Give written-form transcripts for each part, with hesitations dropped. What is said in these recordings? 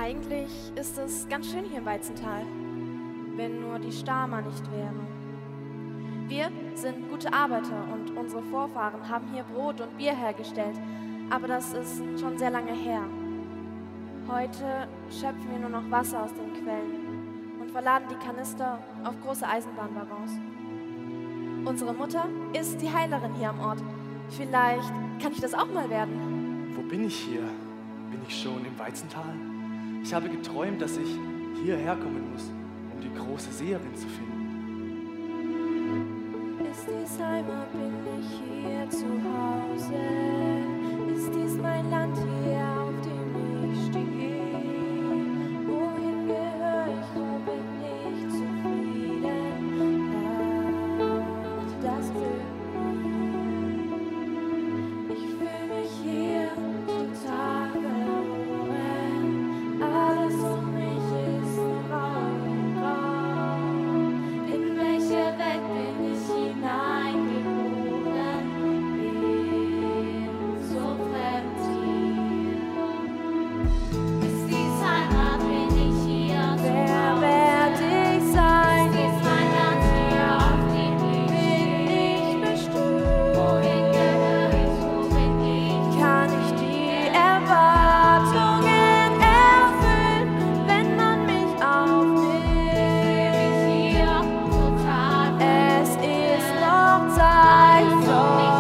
Eigentlich ist es ganz schön hier im Weizental, wenn nur die Stama nicht wäre. Wir sind gute Arbeiter und unsere Vorfahren haben hier Brot und Bier hergestellt, aber das ist schon sehr lange her. Heute schöpfen wir nur noch Wasser aus den Quellen und verladen die Kanister auf große Eisenbahnwaggons. Unsere Mutter ist die Heilerin hier am Ort. Vielleicht kann ich das auch mal werden. Wo bin ich hier? Bin ich schon im Weizental? Ich habe geträumt, dass ich hierher kommen muss, um die große Seherin zu finden. Ist dies Heimat, bin ich hier zu Hause? Ist dies mein Land hier, auf dem ich stehe? Wohin gehöre ich, wo bin ich zufrieden? Lacht das Glück mir. Ich fühle mich hier total verloren. Alles um mich ist grau und grau. In welche Welt bin ich hineingeboren? Bin so fremd hier. Ist dies Heimat, bin ich hier zu Hause? Wer werd ich sein? Ist dies mein Land hier, auf dem ich bin bestimmt? Wohin gehöre ich, wo bin ich? Kann ich die Erwartungen erfüllen, wenn man mich aufnimmt? Ich hier total. Es ist noch Zeit, doch mir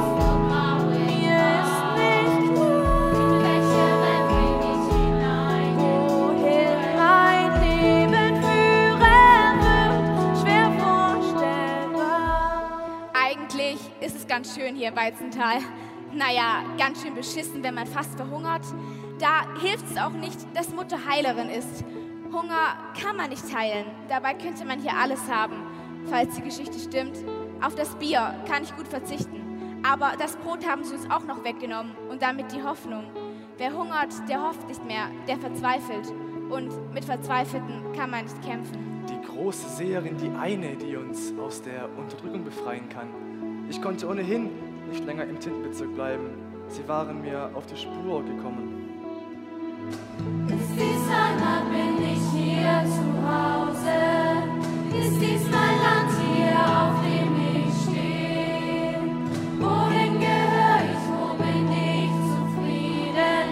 ist nicht klar, in welche Welt bin ich hinein, wohin mein Leben führen wird, schwer vorstellbar. Eigentlich ist es ganz schön hier im Weizental. Naja, ganz schön beschissen, wenn man fast verhungert. Da hilft es auch nicht, dass Mutter Heilerin ist. Hunger kann man nicht heilen. Dabei könnte man hier alles haben. Falls die Geschichte stimmt, auf das Bier kann ich gut verzichten. Aber das Brot haben sie uns auch noch weggenommen und damit die Hoffnung. Wer hungert, der hofft nicht mehr, der verzweifelt. Und mit Verzweifelten kann man nicht kämpfen. Die große Seherin, die eine, die uns aus der Unterdrückung befreien kann. Ich konnte ohnehin nicht länger im Tintenbezirk bleiben. Sie waren mir auf die Spur gekommen. Ist dies Heimat, bin ich hier zu Hause? Ist dies mein Land hier, auf dem ich stehe? Wohin gehöre ich, wo bin ich zufrieden?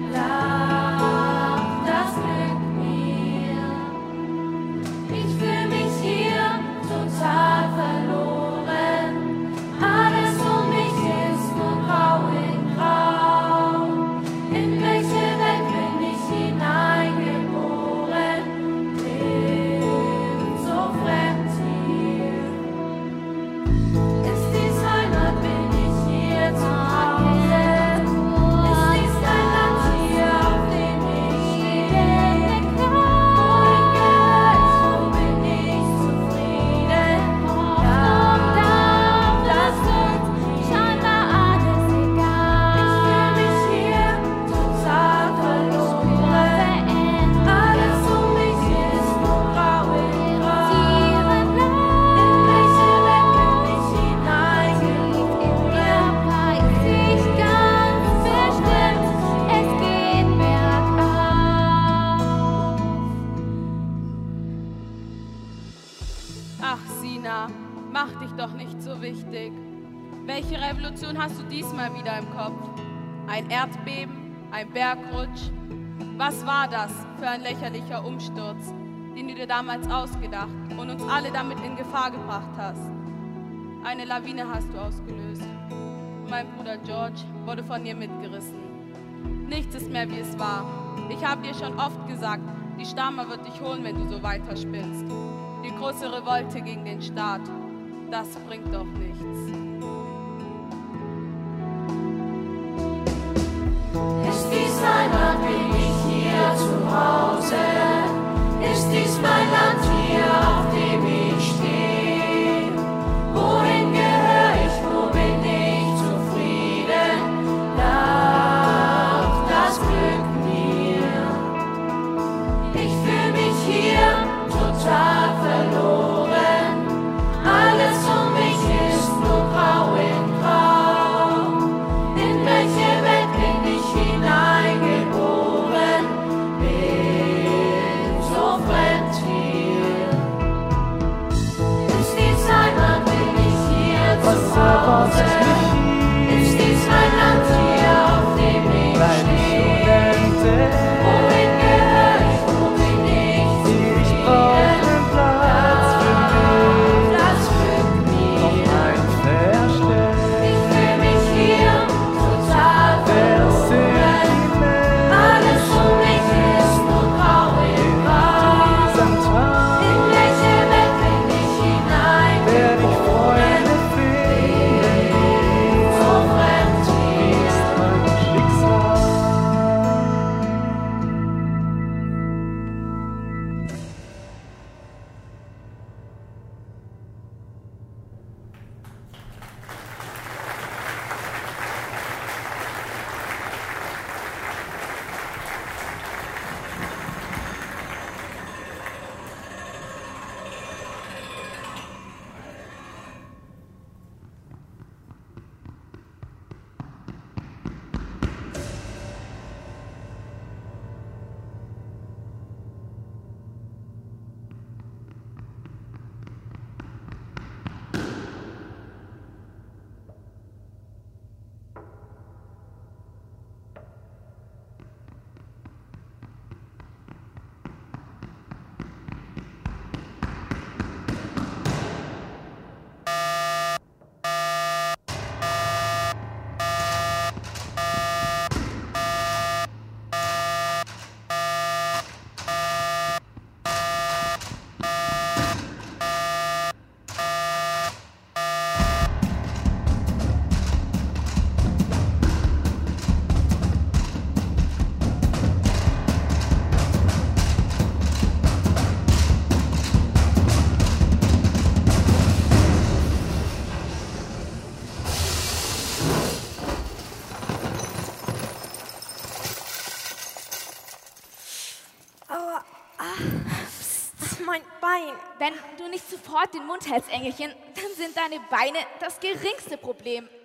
Lacht das Glück mir. Ich fühle mich hier total verloren. Alles um mich ist nur grau in grau. In welche Welt bin ich hineingeboren? Bin so fremd hier. Ist dies Heimat, bin ich hier zu Hause? Ist dies mein Land hier, auf dem ich stehe? Wohin gehöre ich, wo bin ich zufrieden? Darf das Glück scheinbar alles egal. Ich fühle mich hier total verloren. Alles um mich ist nur grau in grau. In welche Welt bin ich hineingeboren? Weiß ich ganz bestimmt, es geht bergauf. Ach, Sina, mach dich doch nicht so wichtig. Welche Revolution hast du diesmal wieder im Kopf? Ein Erdbeben? Ein Bergrutsch? Was war das für ein lächerlicher Umsturz, den du dir damals ausgedacht und uns alle damit in Gefahr gebracht hast? Eine Lawine hast du ausgelöst. Mein Bruder George wurde von dir mitgerissen. Nichts ist mehr, wie es war. Ich habe dir schon oft gesagt, die Stama wird dich holen, wenn du so weiterspinnst. Die große Revolte gegen den Staat, das bringt doch nichts. Ist dies Heimat, bin ich hier zu Hause? Ist dies mein Land hier, auf dem ich stehe? Wohin gehöre ich, wo bin ich zufrieden? Lacht das Glück mir. Ich fühle mich hier total verloren. Alles um mich ist nur grau Hause? Ist dies mein Land hier, auf dem ich stehe? Wohin gehöre ich, wo bin ich zu finden? Platz für mich, ich fühl mich hier total verloren. Alles um mich ist nur grau im Grau. In welche Welt bin ich hineingeboren? So fremd hier. Aua. Mein Bein. Wenn du nicht sofort den Mund hältst, Engelchen, dann sind deine Beine das geringste Problem.